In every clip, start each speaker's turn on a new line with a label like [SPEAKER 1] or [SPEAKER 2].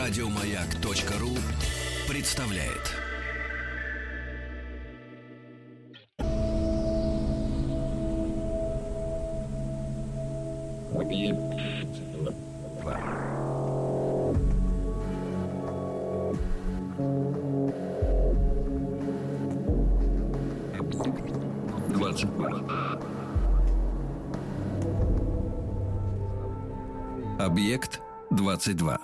[SPEAKER 1] Радиомаяк.ру представляет. Объект 22.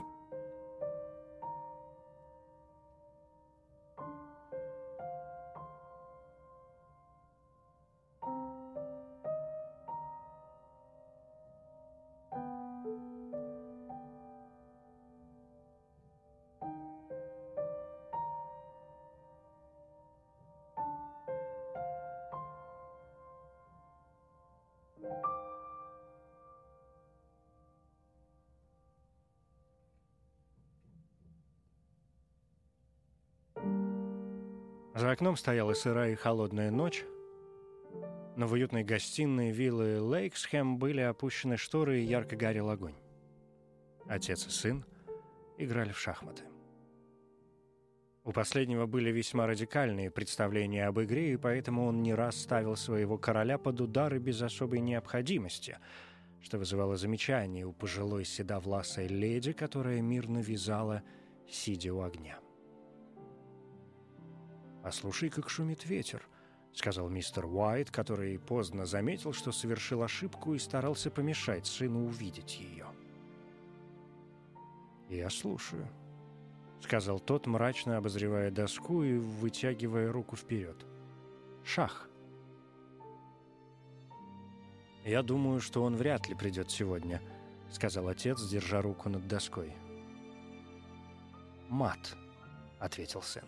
[SPEAKER 2] За окном стояла сырая и холодная ночь, но в уютной гостиной виллы Лейксхэм были опущены шторы и ярко горел огонь. Отец и сын играли в шахматы. У последнего были весьма радикальные представления об игре, и поэтому он не раз ставил своего короля под удары без особой необходимости, что вызывало замечание у пожилой седовласой леди, которая мирно вязала, сидя у огня. «Послушай, как шумит ветер», — сказал мистер Уайт, который поздно заметил, что совершил ошибку и старался помешать сыну увидеть ее. «Я слушаю», — сказал тот, мрачно обозревая доску и вытягивая руку вперед. «Шах». «Я думаю, что он вряд ли придет сегодня», — сказал отец, держа руку над доской. «Мат», — ответил сын.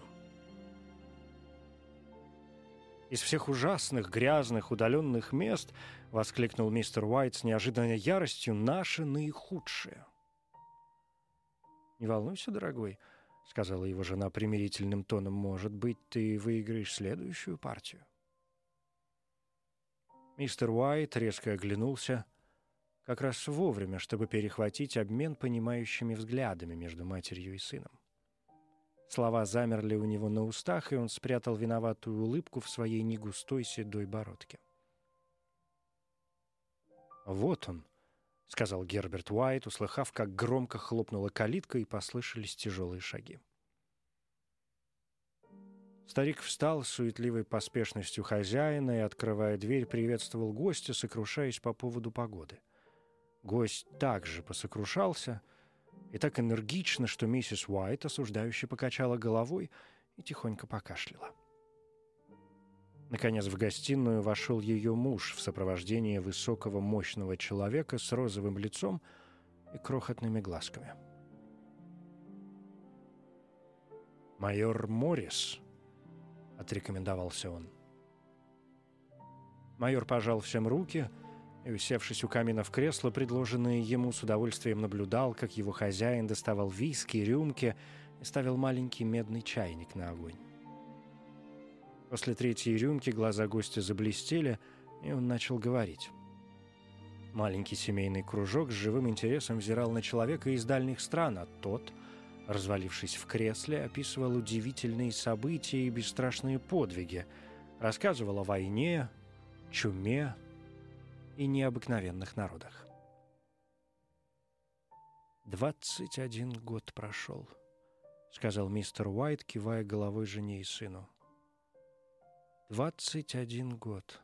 [SPEAKER 2] «Из всех ужасных, грязных, удаленных мест, — воскликнул мистер Уайт с неожиданной яростью, — наше наихудшее». «Не волнуйся, дорогой, — сказала его жена примирительным тоном, — может быть, ты выиграешь следующую партию». Мистер Уайт резко оглянулся, как раз вовремя, чтобы перехватить обмен понимающими взглядами между матерью и сыном. Слова замерли у него на устах, и он спрятал виноватую улыбку в своей негустой седой бородке. «Вот он», — сказал Герберт Уайт, услыхав, как громко хлопнула калитка и послышались тяжелые шаги. Старик встал с суетливой поспешностью хозяина и, открывая дверь, приветствовал гостя, сокрушаясь по поводу погоды. Гость также посокрушался, и так энергично, что миссис Уайт осуждающе покачала головой и тихонько покашляла. Наконец в гостиную вошел ее муж в сопровождении высокого мощного человека с розовым лицом и крохотными глазками. «Майор Моррис», — отрекомендовался он. Майор пожал всем руки и, усевшись у камина в кресло, предложенное ему, с удовольствием наблюдал, как его хозяин доставал виски, рюмки и ставил маленький медный чайник на огонь. После третьей рюмки глаза гостя заблестели, и он начал говорить. Маленький семейный кружок с живым интересом взирал на человека из дальних стран, а тот, развалившись в кресле, описывал удивительные события и бесстрашные подвиги, рассказывал о войне, чуме и необыкновенных народах. 21 год прошел, — сказал мистер Уайт, кивая головой жене и сыну. 21 год.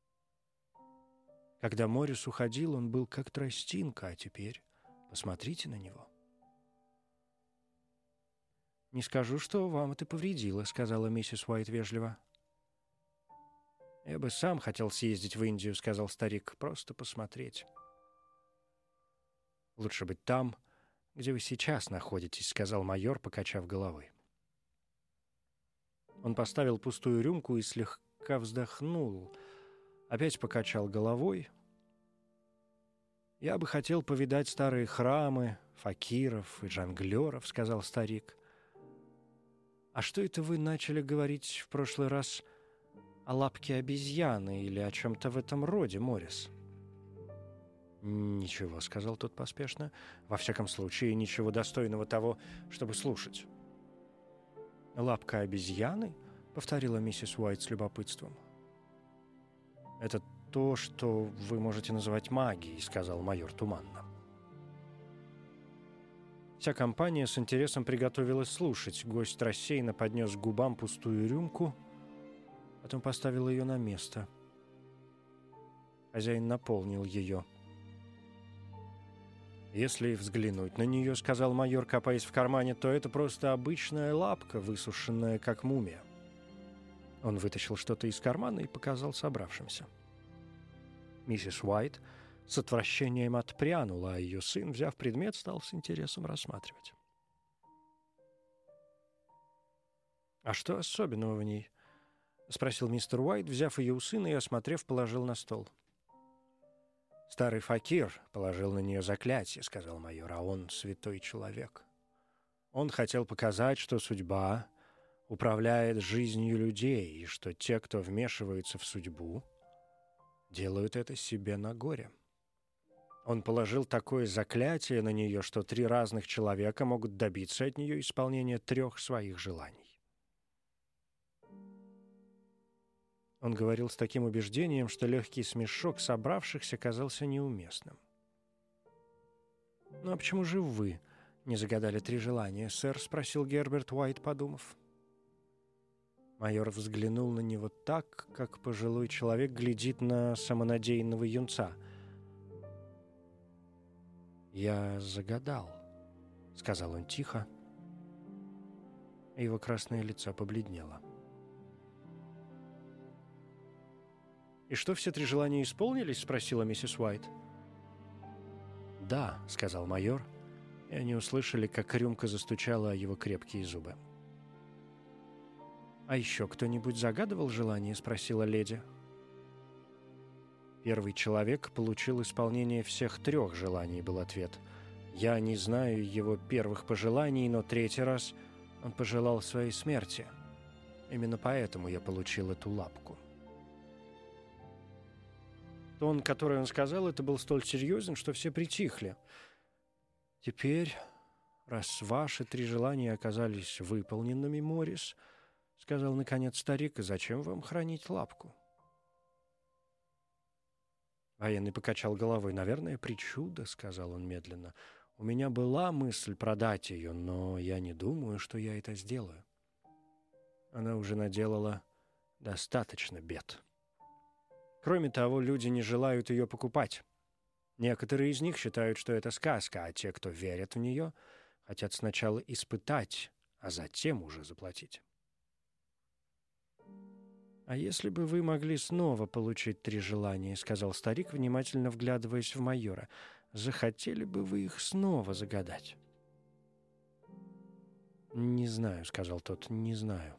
[SPEAKER 2] Когда Моррис уходил, он был как тростинка, а теперь посмотрите на него. «Не скажу, что вам это повредило», — сказала миссис Уайт вежливо. «Я бы сам хотел съездить в Индию», — сказал старик, — «просто посмотреть». «Лучше быть там, где вы сейчас находитесь», — сказал майор, покачав головой. Он поставил пустую рюмку и слегка вздохнул, опять покачал головой. «Я бы хотел повидать старые храмы, факиров и жонглеров», — сказал старик. «А что это вы начали говорить в прошлый раз о лапке обезьяны или о чем-то в этом роде, Моррис?» «Ничего», — сказал тот поспешно. «Во всяком случае, ничего достойного того, чтобы слушать». «Лапка обезьяны?» — повторила миссис Уайт с любопытством. «Это то, что вы можете называть магией», — сказал майор туманно. Вся компания с интересом приготовилась слушать. Гость рассеянно поднес к губам пустую рюмку, потом поставил ее на место. Хозяин наполнил ее. «Если взглянуть на нее, — сказал майор, копаясь в кармане, — то это просто обычная лапка, высушенная, как мумия». Он вытащил что-то из кармана и показал собравшимся. Миссис Уайт с отвращением отпрянула, а ее сын, взяв предмет, стал с интересом рассматривать. «А что особенного в ней?» — спросил мистер Уайт, взяв ее у сына и, осмотрев, положил на стол. «Старый факир положил на нее заклятие, — сказал майор, — а он святой человек. Он хотел показать, что судьба управляет жизнью людей, и что те, кто вмешивается в судьбу, делают это себе на горе. Он положил такое заклятие на нее, что 3 разных человека могут добиться от нее исполнения 3 своих желаний». Он говорил с таким убеждением, что легкий смешок собравшихся казался неуместным. «Ну а почему же вы не загадали 3 желания, сэр?» — спросил Герберт Уайт, подумав. Майор взглянул на него так, как пожилой человек глядит на самонадеянного юнца. «Я загадал», — сказал он тихо, и его красное лицо побледнело. «И что, все 3 желания исполнились?» — спросила миссис Уайт. «Да», — сказал майор, и они услышали, как рюмка застучала о его крепкие зубы. «А еще кто-нибудь загадывал желание?» — спросила леди. «Первый человек получил исполнение всех 3 желаний», — был ответ. «Я не знаю его первых пожеланий, но 3-й раз он пожелал своей смерти. Именно поэтому я получил эту лапку». Тон, который он сказал, это был столь серьезен, что все притихли. «Теперь, раз ваши 3 желания оказались выполненными, Моррис, — сказал наконец старик, — и зачем вам хранить лапку?» Военный покачал головой. «Наверное, причуда», — сказал он медленно. «У меня была мысль продать ее, но я не думаю, что я это сделаю. Она уже наделала достаточно бед. Кроме того, люди не желают ее покупать. Некоторые из них считают, что это сказка, а те, кто верят в нее, хотят сначала испытать, а затем уже заплатить». «А если бы вы могли снова получить 3 желания, — сказал старик, внимательно вглядываясь в майора, — захотели бы вы их снова загадать?» «Не знаю, — сказал тот, — не знаю».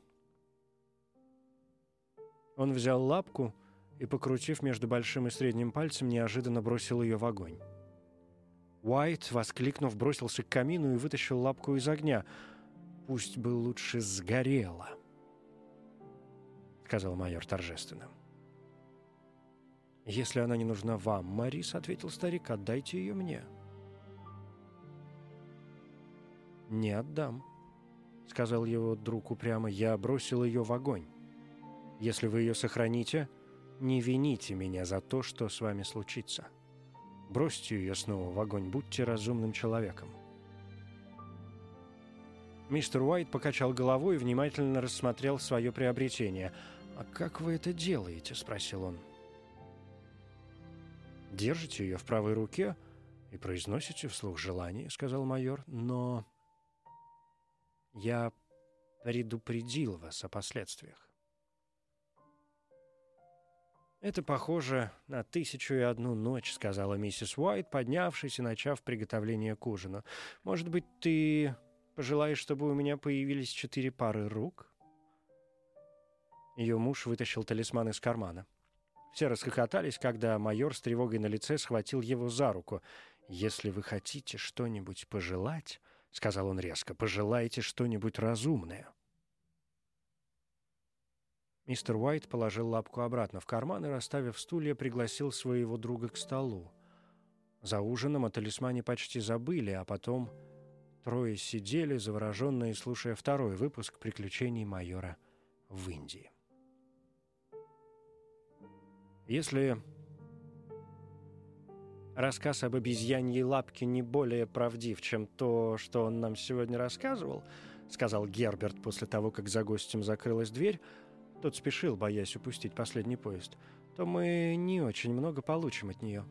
[SPEAKER 2] Он взял лапку и, покрутив между большим и средним пальцем, неожиданно бросил ее в огонь. Уайт, воскликнув, бросился к камину и вытащил лапку из огня. «Пусть бы лучше сгорела», — сказал майор торжественно. «Если она не нужна вам, Моррис, — ответил старик, — отдайте ее мне». «Не отдам», — сказал его друг упрямо, — «я бросил ее в огонь. Если вы ее сохраните, не вините меня за то, что с вами случится. Бросьте ее снова в огонь, будьте разумным человеком». Мистер Уайт покачал головой и внимательно рассмотрел свое приобретение. «А как вы это делаете?» — спросил он. «Держите ее в правой руке и произносите вслух желание», — сказал майор. «Но я предупредил вас о последствиях. «Это похоже на 1001 ночь», — сказала миссис Уайт, поднявшись и начав приготовление к ужину. «Может быть, ты пожелаешь, чтобы у меня появились 4 пары рук?» Ее муж вытащил талисман из кармана. Все расхохотались, когда майор с тревогой на лице схватил его за руку. «Если вы хотите что-нибудь пожелать, — сказал он резко, — пожелайте что-нибудь разумное». Мистер Уайт положил лапку обратно в карман и, расставив стулья, пригласил своего друга к столу. За ужином о талисмане почти забыли, а потом трое сидели, завороженные, слушая второй выпуск «Приключений майора в Индии». Если рассказ об обезьяньей лапке не более правдив, чем то, что он нам сегодня рассказывал, сказал Герберт после того, как за гостем закрылась дверь, тот спешил, боясь упустить последний поезд, то мы не очень много получим от нее.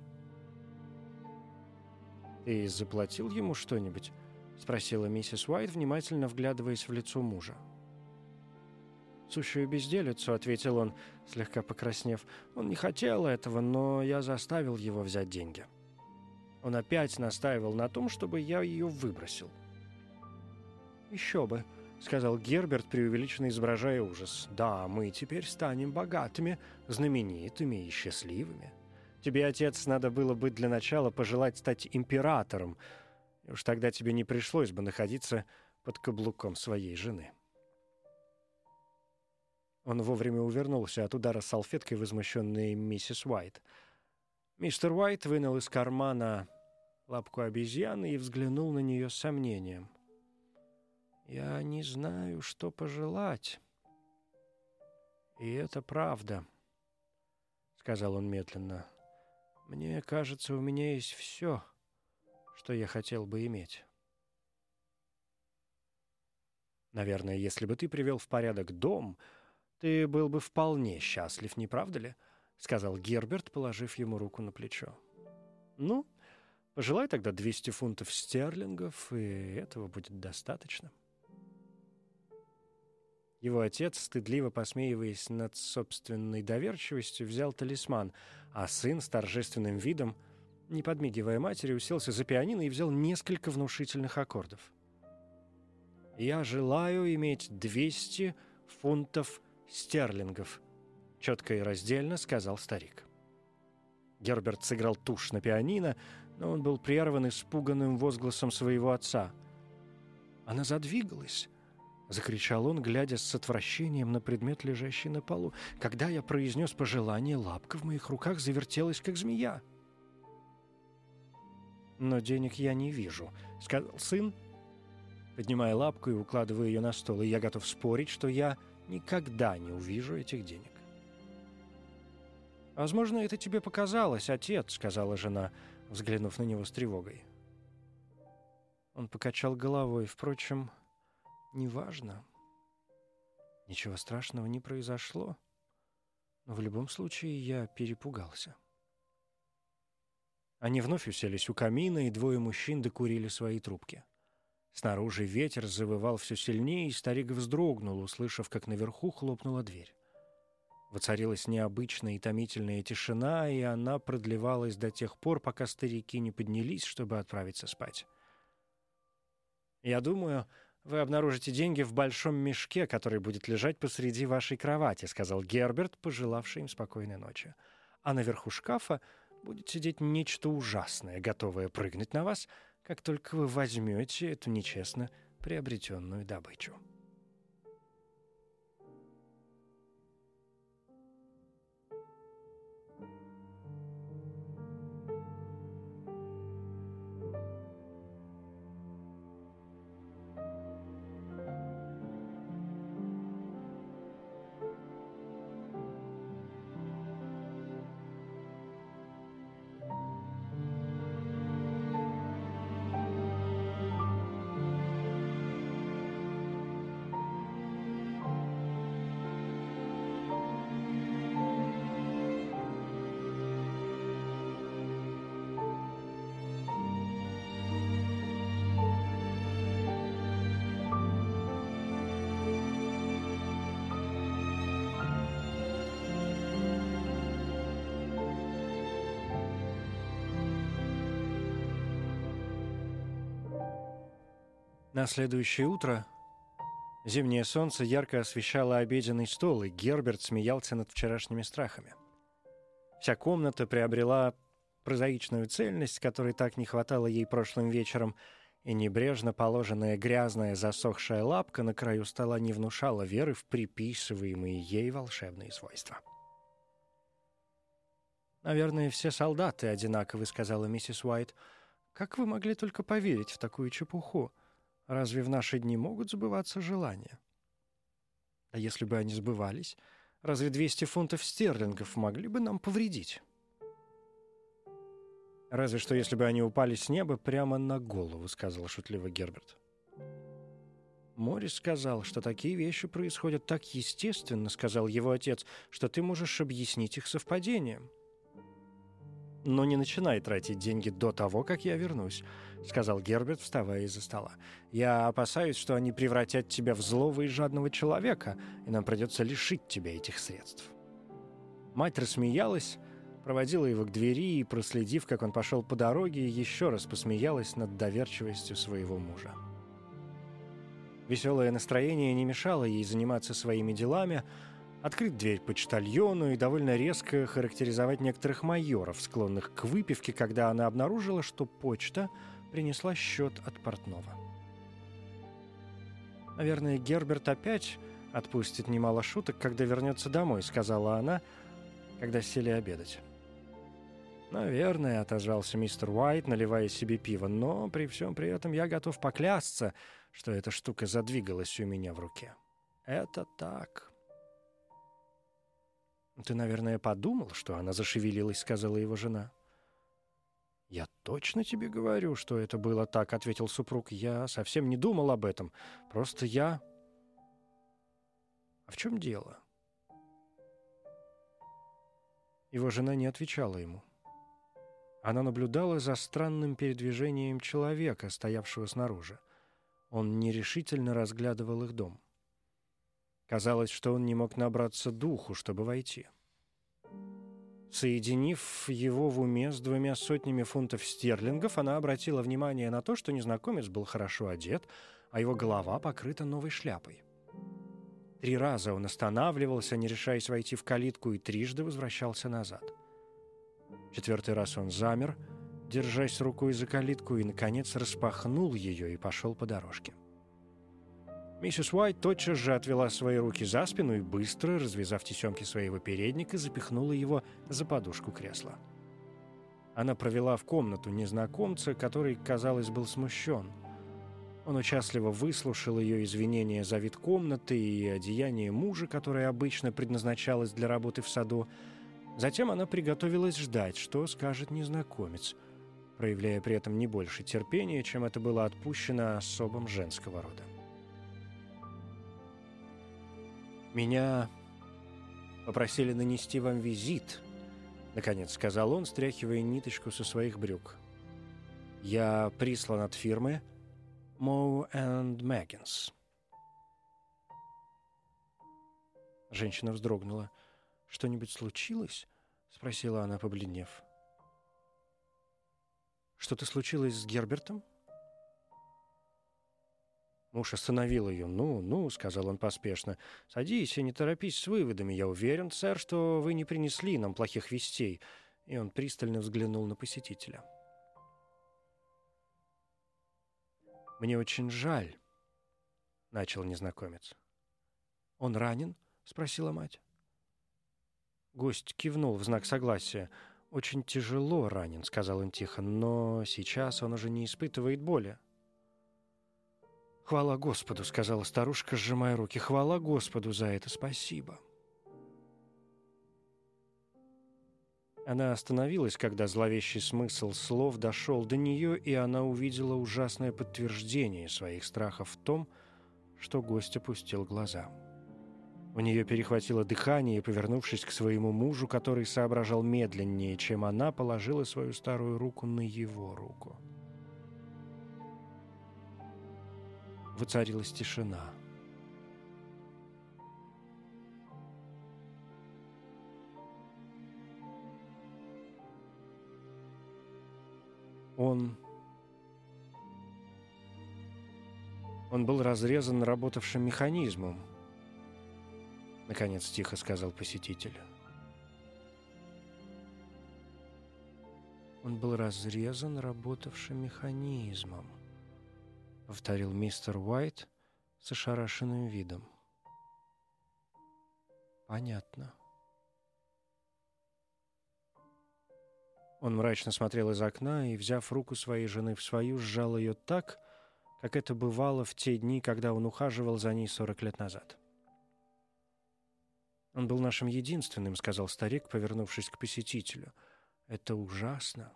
[SPEAKER 2] «Ты заплатил ему что-нибудь?» — спросила миссис Уайт, внимательно вглядываясь в лицо мужа. «Сущую безделицу», — ответил он, слегка покраснев. «Он не хотел этого, но я заставил его взять деньги. Он опять настаивал на том, чтобы я ее выбросил». «Еще бы», — сказал Герберт, преувеличенно изображая ужас. «Да, мы теперь станем богатыми, знаменитыми и счастливыми. Тебе, отец, надо было бы для начала пожелать стать императором, и уж тогда тебе не пришлось бы находиться под каблуком своей жены». Он вовремя увернулся от удара салфеткой возмущенной миссис Уайт. Мистер Уайт вынул из кармана лапку обезьяны и взглянул на нее с сомнением. «Я не знаю, что пожелать. И это правда», — сказал он медленно. «Мне кажется, у меня есть все, что я хотел бы иметь». «Наверное, если бы ты привел в порядок дом, ты был бы вполне счастлив, не правда ли?» — сказал Герберт, положив ему руку на плечо. «Ну, пожелай тогда 200 фунтов стерлингов, и этого будет достаточно». Его отец, стыдливо посмеиваясь над собственной доверчивостью, взял талисман, а сын с торжественным видом, не подмигивая матери, уселся за пианино и взял несколько внушительных аккордов. «Я желаю иметь 200 фунтов стерлингов», — четко и раздельно сказал старик. Герберт сыграл тушь на пианино, но он был прерван испуганным возгласом своего отца. «Она задвигалась», — закричал он, глядя с отвращением на предмет, лежащий на полу. «Когда я произнес пожелание, лапка в моих руках завертелась, как змея». «Но денег я не вижу», — сказал сын, поднимая лапку и укладывая ее на стол, «и я готов спорить, что я никогда не увижу этих денег». «Возможно, это тебе показалось, отец», — сказала жена, взглянув на него с тревогой. Он покачал головой. «Впрочем, неважно. Ничего страшного не произошло, но в любом случае я перепугался». Они вновь уселись у камина, и двое мужчин докурили свои трубки. Снаружи ветер завывал все сильнее, и старик вздрогнул, услышав, как наверху хлопнула дверь. Воцарилась необычная и томительная тишина, и она продлевалась до тех пор, пока старики не поднялись, чтобы отправиться спать. «Я думаю, вы обнаружите деньги в большом мешке, который будет лежать посреди вашей кровати», — сказал Герберт, пожелавший им спокойной ночи. «А наверху шкафа будет сидеть нечто ужасное, готовое прыгнуть на вас, как только вы возьмете эту нечестно приобретенную добычу». На следующее утро зимнее солнце ярко освещало обеденный стол, и Герберт смеялся над вчерашними страхами. Вся комната приобрела прозаичную цельность, которой так не хватало ей прошлым вечером, и небрежно положенная грязная засохшая лапка на краю стола не внушала веры в приписываемые ей волшебные свойства. «Наверное, все солдаты одинаковы», — сказала миссис Уайт. «Как вы могли только поверить в такую чепуху? Разве в наши дни могут сбываться желания? А если бы они сбывались, разве 200 фунтов стерлингов могли бы нам повредить?» «Разве что, если бы они упали с неба прямо на голову», — сказал шутливо Герберт. «Морис сказал, что такие вещи происходят так естественно, — сказал его отец, — что ты можешь объяснить их совпадением». «Но не начинай тратить деньги до того, как я вернусь», — сказал Герберт, вставая из-за стола. «Я опасаюсь, что они превратят тебя в злого и жадного человека, и нам придется лишить тебя этих средств». Мать рассмеялась, проводила его к двери и, проследив, как он пошел по дороге, еще раз посмеялась над доверчивостью своего мужа. Веселое настроение не мешало ей заниматься своими делами, открыть дверь почтальону и довольно резко характеризовать некоторых майоров, склонных к выпивке, когда она обнаружила, что почта принесла счет от портного. «Наверное, Герберт опять отпустит немало шуток, когда вернется домой», — сказала она, когда сели обедать. «Наверное», — отозвался мистер Уайт, наливая себе пиво, «но при всем при этом я готов поклясться, что эта штука задвигалась у меня в руке. Это так». «Ты, наверное, подумал, что она зашевелилась», — сказала его жена. «Я точно тебе говорю, что это было так», — ответил супруг. «Я совсем не думал об этом. Просто я...» «А в чем дело?» Его жена не отвечала ему. Она наблюдала за странным передвижением человека, стоявшего снаружи. Он нерешительно разглядывал их дом. Казалось, что он не мог набраться духу, чтобы войти. Соединив его в уме с 200 фунтов стерлингов, она обратила внимание на то, что незнакомец был хорошо одет, а его голова покрыта новой шляпой. 3 раза он останавливался, не решаясь войти в калитку, и 3 возвращался назад. 4-й раз он замер, держась рукой за калитку, и, наконец, распахнул ее и пошел по дорожке. Миссис Уайт тотчас же отвела свои руки за спину и быстро, развязав тесемки своего передника, запихнула его за подушку кресла. Она провела в комнату незнакомца, который, казалось, был смущен. Он участливо выслушал ее извинения за вид комнаты и одеяние мужа, которое обычно предназначалось для работы в саду. Затем она приготовилась ждать, что скажет незнакомец, проявляя при этом не больше терпения, чем это было отпущено особам женского рода. «Меня попросили нанести вам визит», — наконец сказал он, стряхивая ниточку со своих брюк. «Я прислан от фирмы Moe & Maggins». Женщина вздрогнула. «Что-нибудь случилось?» — спросила она, побледнев. «Что-то случилось с Гербертом?» Муж остановил ее. «Ну», — сказал он поспешно, — «садись и не торопись с выводами. Я уверен, сэр, что вы не принесли нам плохих вестей». И он пристально взглянул на посетителя. «Мне очень жаль», — начал незнакомец. «Он ранен?» — спросила мать. Гость кивнул в знак согласия. «Очень тяжело ранен», — сказал он тихо, — «но сейчас он уже не испытывает боли». «Хвала Господу», — сказала старушка, сжимая руки. «Хвала Господу за это, спасибо». Она остановилась, когда зловещий смысл слов дошел до нее, и она увидела ужасное подтверждение своих страхов в том, что гость опустил глаза. У нее перехватило дыхание, и, повернувшись к своему мужу, который соображал медленнее, чем она, положила свою старую руку на его руку. Воцарилась тишина. Он был разрезан работавшим механизмом, наконец тихо сказал посетитель. Он был разрезан работавшим механизмом, повторил мистер Уайт с ошарашенным видом. Понятно. Он мрачно смотрел из окна и, взяв руку своей жены в свою, сжал ее так, как это бывало в те дни, когда он ухаживал за ней 40 лет назад. «Он был нашим единственным», — сказал старик, повернувшись к посетителю. «Это ужасно».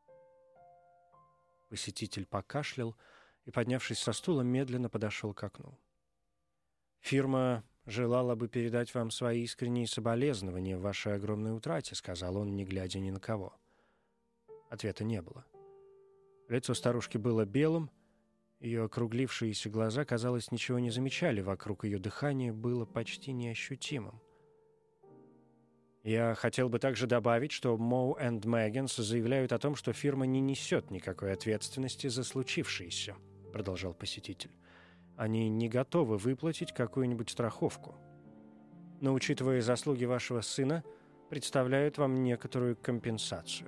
[SPEAKER 2] Посетитель покашлял и, поднявшись со стула, медленно подошел к окну. «Фирма желала бы передать вам свои искренние соболезнования в вашей огромной утрате», — сказал он, не глядя ни на кого. Ответа не было. Лицо старушки было белым, ее округлившиеся глаза, казалось, ничего не замечали вокруг, ее дыхание было почти неощутимым. «Я хотел бы также добавить, что Moe & Maggins заявляют о том, что фирма не несет никакой ответственности за случившееся», — продолжал посетитель. «Они не готовы выплатить какую-нибудь страховку. Но, учитывая заслуги вашего сына, представляют вам некоторую компенсацию».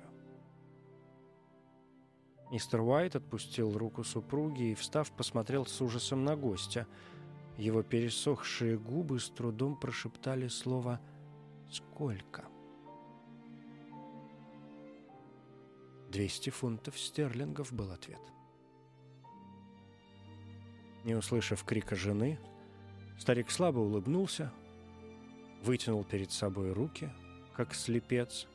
[SPEAKER 2] Мистер Уайт отпустил руку супруги и, встав, посмотрел с ужасом на гостя. Его пересохшие губы с трудом прошептали слово «Сколько?». 200 фунтов стерлингов был ответ. Не услышав крика жены, старик слабо улыбнулся, вытянул перед собой руки, как слепец,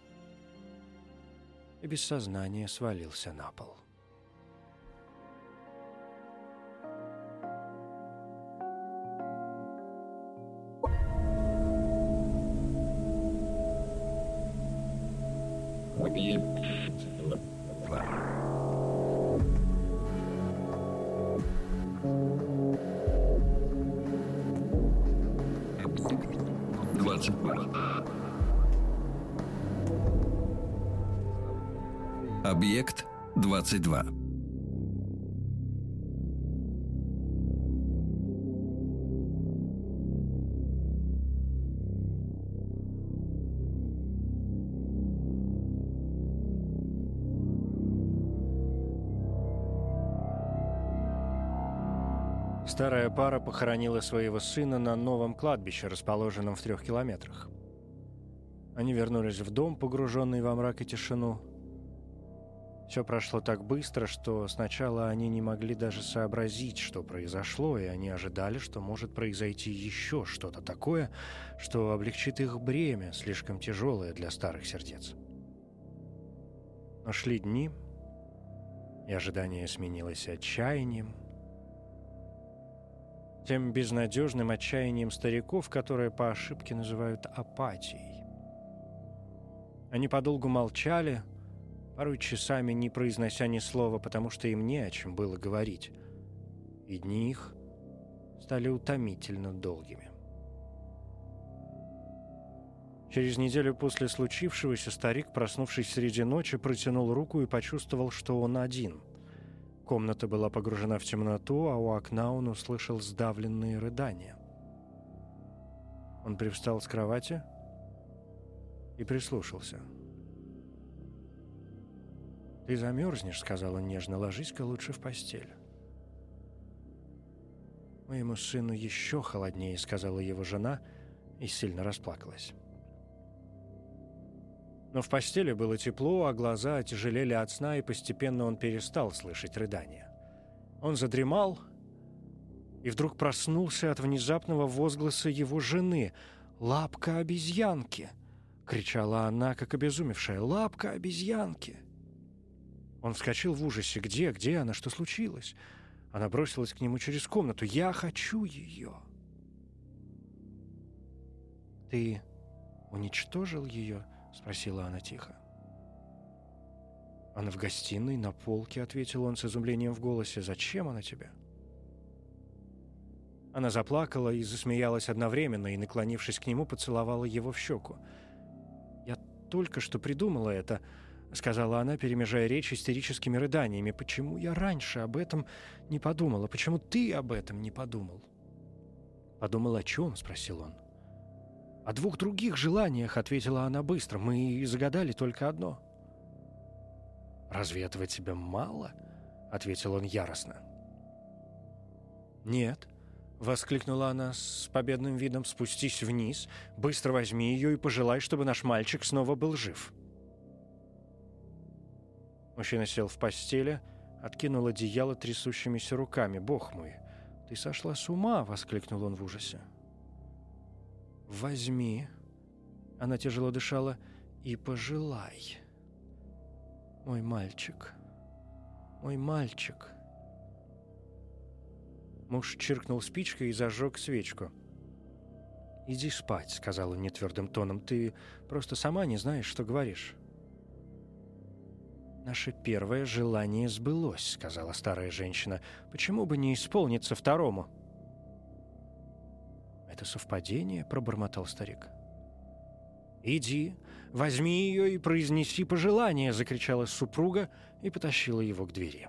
[SPEAKER 2] и без сознания свалился на пол.
[SPEAKER 1] Объект 22.
[SPEAKER 2] Старая пара похоронила своего сына на новом кладбище, расположенном в 3 километрах. Они вернулись в дом, погруженный во мрак и тишину. Все прошло так быстро, что сначала они не могли даже сообразить, что произошло, и они ожидали, что может произойти еще что-то такое, что облегчит их бремя, слишком тяжелое для старых сердец. Но шли дни, и ожидание сменилось отчаянием, тем безнадежным отчаянием стариков, которое по ошибке называют апатией. Они подолгу молчали, порой часами не произнося ни слова, потому что им не о чем было говорить, и дни их стали утомительно долгими. Через неделю после случившегося старик, проснувшись среди ночи, протянул руку и почувствовал, что он один. Комната была погружена в темноту, а у окна он услышал сдавленные рыдания. Он привстал с кровати и прислушался. «Ты замерзнешь», — сказал он нежно, — «ложись-ка лучше в постель». «Моему сыну еще холоднее», — сказала его жена и сильно расплакалась. Но в постели было тепло, а глаза отяжелели от сна, и постепенно он перестал слышать рыдания. Он задремал и вдруг проснулся от внезапного возгласа его жены. «Лапка обезьянки!» — кричала она, как обезумевшая. «Лапка обезьянки!» Он вскочил в ужасе. «Где? Где она? Что случилось?» Она бросилась к нему через комнату. «Я хочу ее!» «Ты уничтожил ее?» — спросила она тихо. «Она в гостиной, на полке», — ответил он с изумлением в голосе. «Зачем она тебе?» Она заплакала и засмеялась одновременно, и, наклонившись к нему, поцеловала его в щеку. «Я только что придумала это», — сказала она, перемежая речь истерическими рыданиями. «Почему я раньше об этом не подумала? Почему ты об этом не подумал?» «Подумал о чем?» — спросил он. «О 2 других желаниях», — ответила она быстро. «Мы загадали только одно». «Разве этого тебе мало?» — ответил он яростно. «Нет», — воскликнула она с победным видом, — «спустись вниз, быстро возьми ее и пожелай, чтобы наш мальчик снова был жив». Мужчина сел в постели, откинул одеяло трясущимися руками. «Бог мой, ты сошла с ума!» — воскликнул он в ужасе. «Возьми», — она тяжело дышала, — «и пожелай. Мой мальчик, мой мальчик». Муж чиркнул спичкой и зажег свечку. «Иди спать», — сказал он нетвердым тоном. «Ты просто сама не знаешь, что говоришь». «Наше первое желание сбылось», — сказала старая женщина. «Почему бы не исполниться второму?» «Это совпадение?» — пробормотал старик. «Иди, возьми ее и произнеси пожелание!» — закричала супруга и потащила его к двери.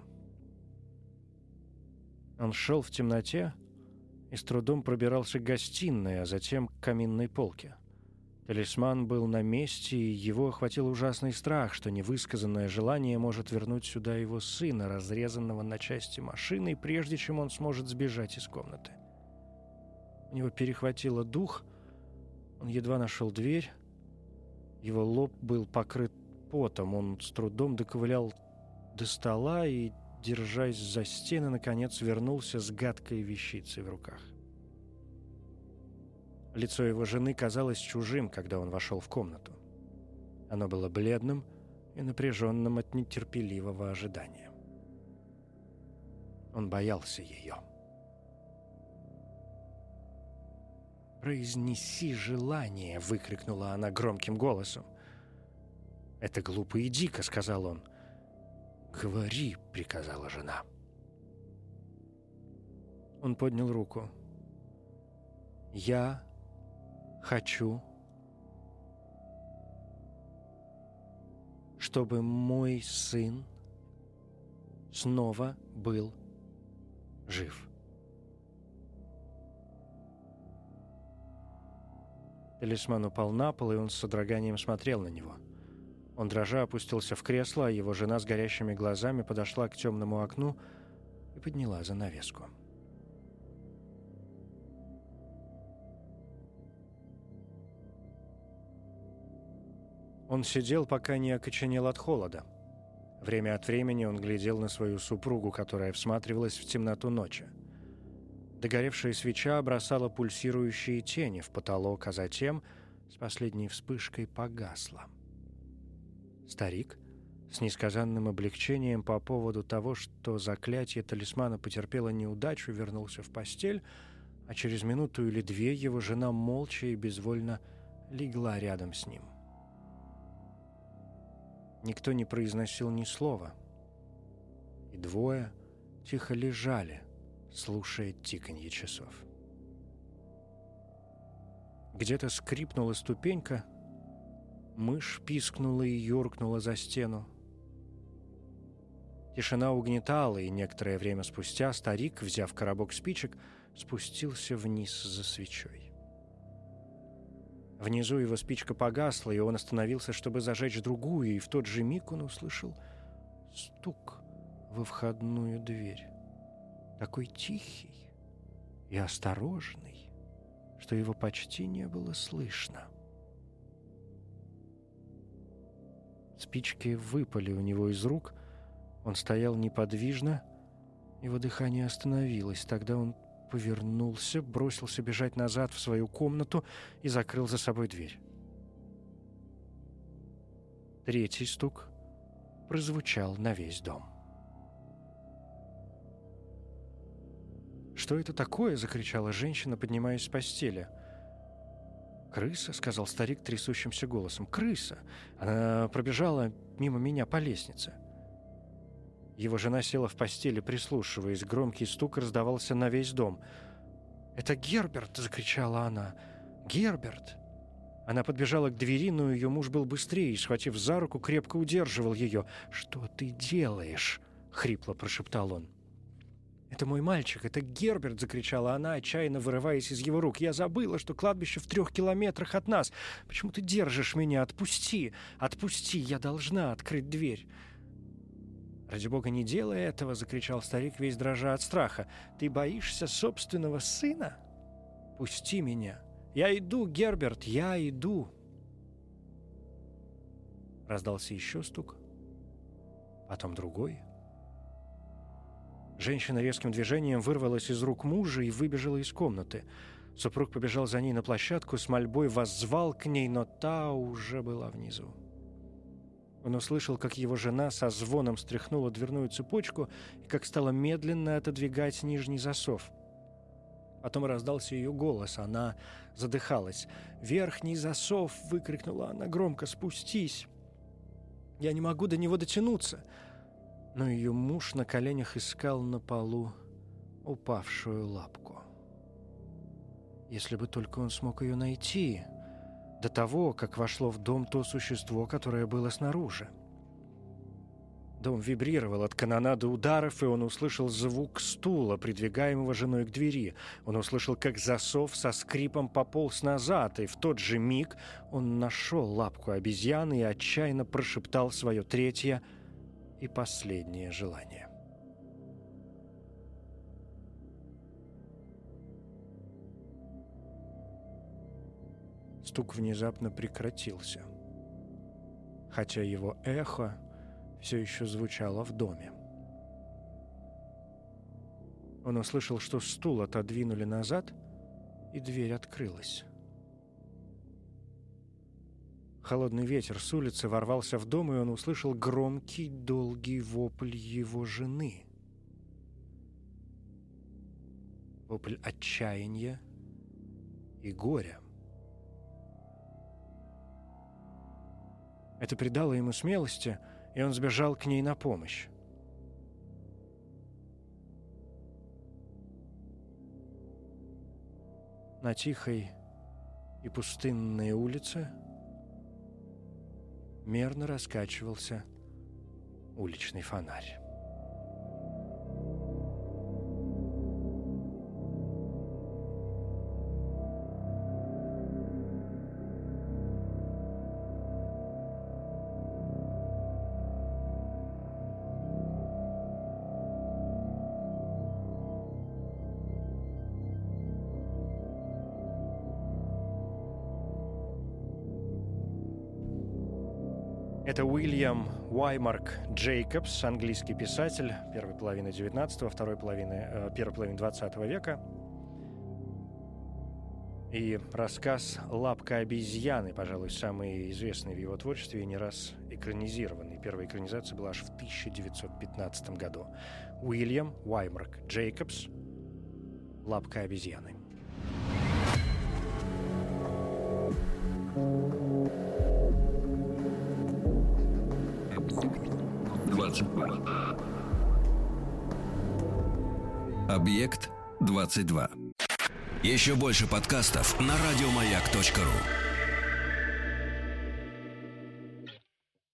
[SPEAKER 2] Он шел в темноте и с трудом пробирался к гостиной, а затем к каминной полке. Талисман был на месте, и его охватил ужасный страх, что невысказанное желание может вернуть сюда его сына, разрезанного на части машиной, прежде чем он сможет сбежать из комнаты. У него перехватило дух, он едва нашел дверь, его лоб был покрыт потом, он с трудом доковылял до стола и, держась за стены, наконец вернулся с гадкой вещицей в руках. Лицо его жены казалось чужим, когда он вошел в комнату. Оно было бледным и напряженным от нетерпеливого ожидания. Он боялся ее. «Произнеси желание!» — выкрикнула она громким голосом. «Это глупо и дико!» — сказал он. «Говори!» — приказала жена. Он поднял руку. «Я хочу, чтобы мой сын снова был жив». Талисман упал на пол, и он с содроганием смотрел на него. Он дрожа опустился в кресло, а его жена с горящими глазами подошла к темному окну и подняла занавеску. Он сидел, пока не окоченел от холода. Время от времени он глядел на свою супругу, которая всматривалась в темноту ночи. Догоревшая свеча бросала пульсирующие тени в потолок, а затем с последней вспышкой погасла. Старик, с несказанным облегчением по поводу того, что заклятие талисмана потерпело неудачу, вернулся в постель, а через минуту или две его жена молча и безвольно легла рядом с ним. Никто не произносил ни слова, и двое тихо лежали, слушая тиканье часов. Где-то скрипнула ступенька, мышь пискнула и юркнула за стену. Тишина угнетала, и некоторое время спустя старик, взяв коробок спичек, спустился вниз за свечой. Внизу его спичка погасла, и он остановился, чтобы зажечь другую, и в тот же миг он услышал стук во входную дверь. Такой тихий и осторожный, что его почти не было слышно. Спички выпали у него из рук, он стоял неподвижно, его дыхание остановилось. Тогда он повернулся, бросился бежать назад в свою комнату и закрыл за собой дверь. Третий стук прозвучал на весь дом. «Что это такое?» — закричала женщина, поднимаясь с постели. «Крыса», — сказал старик трясущимся голосом. «Крыса! Она пробежала мимо меня по лестнице». Его жена села в постели, прислушиваясь. Громкий стук раздавался на весь дом. «Это Герберт!» — закричала она. «Герберт!» Она подбежала к двери, но ее муж был быстрее и, схватив за руку, крепко удерживал ее. «Что ты делаешь?» — хрипло прошептал он. «Это мой мальчик, это Герберт!» — закричала она, отчаянно вырываясь из его рук. «Я забыла, что кладбище в 3 километрах от нас. Почему ты держишь меня? Отпусти! Отпусти! Я должна открыть дверь!» «Ради бога, не делай этого!» — закричал старик, весь дрожа от страха. «Ты боишься собственного сына? Пусти меня! Я иду, Герберт, я иду!» Раздался еще стук. потом другой. Женщина резким движением вырвалась из рук мужа и выбежала из комнаты. Супруг побежал за ней на площадку, с мольбой воззвал к ней, но та уже была внизу. Он услышал, как его жена со звоном стряхнула дверную цепочку и как стала медленно отодвигать нижний засов. Потом раздался ее голос, она задыхалась. «Верхний засов!» — выкрикнула она громко. «Спустись! Я не могу до него дотянуться!» Но ее муж на коленях искал на полу упавшую лапку. Если бы только он смог ее найти, до того, как вошло в дом то существо, которое было снаружи. Дом вибрировал от канонады ударов, и он услышал звук стула, придвигаемого женой к двери. Он услышал, как засов со скрипом пополз назад, и в тот же миг он нашел лапку обезьяны и отчаянно прошептал свое третье и последнее желание. Стук внезапно прекратился, хотя его эхо все еще звучало в доме. Он услышал, что стул отодвинули назад, и дверь открылась. Холодный ветер с улицы ворвался в дом, и он услышал громкий, долгий вопль его жены. Вопль отчаяния и горя. Это придало ему смелости, и он сбежал к ней на помощь. На тихой и пустынной улице мерно раскачивался уличный фонарь. Это Уильям Уаймарк Джейкобс, английский писатель первой половины XIX, первой половины XX века. И рассказ «Лапка обезьяны», пожалуй, самый известный в его творчестве и не раз экранизированный. Первая экранизация была аж в 1915 году. Уильям Уаймарк Джейкобс «Лапка обезьяны».
[SPEAKER 1] Объект 22.
[SPEAKER 3] Еще больше подкастов на радиомаяк.ру.